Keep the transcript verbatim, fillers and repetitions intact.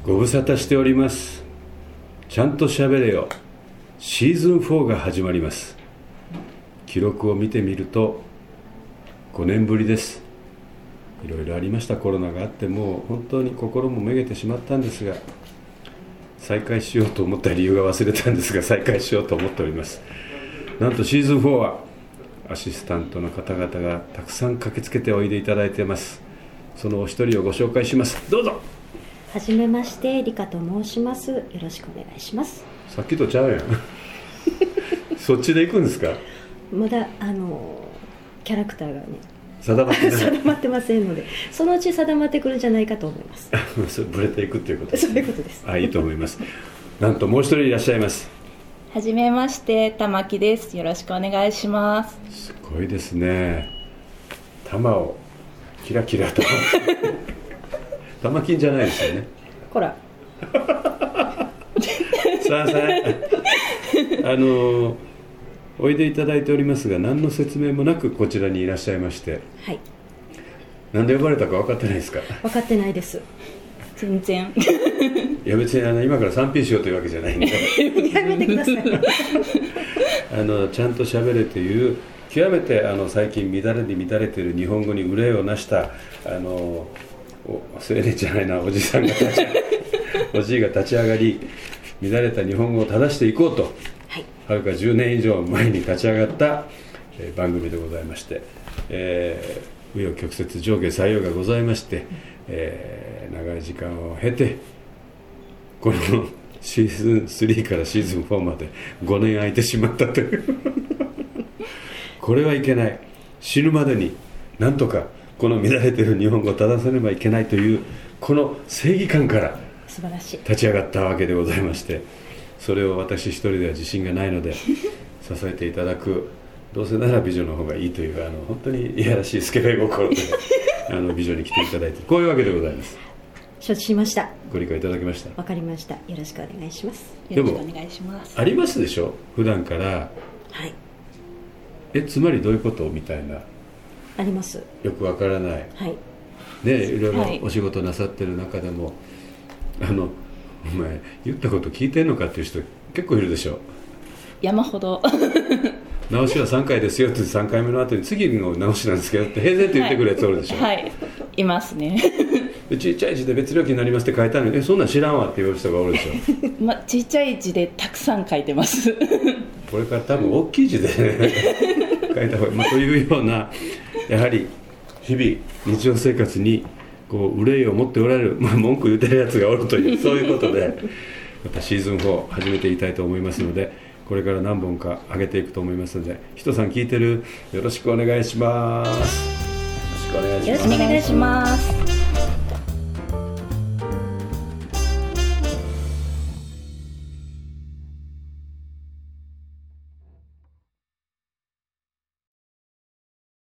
ご無沙汰しております。ちゃんと喋れよシーズンフォーが始まります。記録を見てみるとごねんぶりです。いろいろありました。コロナがあってもう本当に心もめげてしまったんですが、再開しようと思った理由が忘れたんですが、再開しようと思っております。なんとシーズンフォーはアシスタントの方々がたくさん駆けつけておいでいただいています。そのお一人をご紹介します。どうぞ。 はじめまして、リカと申します。よろしくお願いします。 さっきとちゃうやんそっちで行くんですか？ まだあのキャラクターがね定まってない定まってませんので、そのうち定まってくるんじゃないかと思いますそれブレていくということです、 ね、そういうことです。 あ、いいと思います。なんともう一人いらっしゃいます。 はじめまして、玉木です。よろしくお願いします。 すごいですね。玉をキラキラと玉金じゃないですよね。 こらさあさあ、あのおいでいただいておりますが、何の説明もなくこちらにいらっしゃいまして、 はい、 なんで呼ばれたか分かってないですか？ 分かってないです。 全然いや別にあの今から さんピー しようというわけじゃないんでやめてくださいあのちゃんと喋れという極めてあの最近乱れに乱れている日本語に憂いをなしたあのお青年じゃないなおじさんが立ちおじいが立ち上がり、乱れた日本語を正していこうと、はい、はるかじゅうねん以上前に立ち上がった、えー、番組でございまして、えー、紆余曲折上下左右がございまして、えー、長い時間を経てこのシーズンスリーからシーズンフォーまでごねん空いてしまったというこれはいけない、死ぬまでになんとかこの乱れている日本語を正さねばいけないというこの正義感から素晴らしい立ち上がったわけでございまして、それを私一人では自信がないので支えていただく、どうせなら美女の方がいいというあの本当にいやらしいスケベ心であの美女に来ていただいて、こういうわけでございます。 承知しました。 ご理解いただけました？ わかりました。よろしくお願いします。 よろしくお願いします。 ありますでしょ、普段から。 はい。 え、つまりどういうことみたいな。 あります。 よくわからない。 はい。 ね、いろいろお仕事なさってる中でも、はい、あのお前言ったこと聞いてんのかっていう人結構いるでしょ。 山ほど直しはさんかいですよってさんかいめの後に次の直しなんですけどって平然と言ってくるやつおるでしょ。 はい、はい、いますねでちっちゃい字で別料金になりますって書いてあるのに、えそんなん知らんわって言う人がおるでしょま、ちっちゃい字でたくさん書いてますこれから多分大きい字で、ね、書いた方が、まあ、というようなやはり日々日常生活にこう憂いを持っておられる、まあ、文句言ってるやつがおるというそういうことでまたシーズンフォー始めていきたいと思いますので、これから何本か上げていくと思いますので、ひとさん聞いてる、よろしくお願いします。よろしくお願いします。 よろしくお願いします。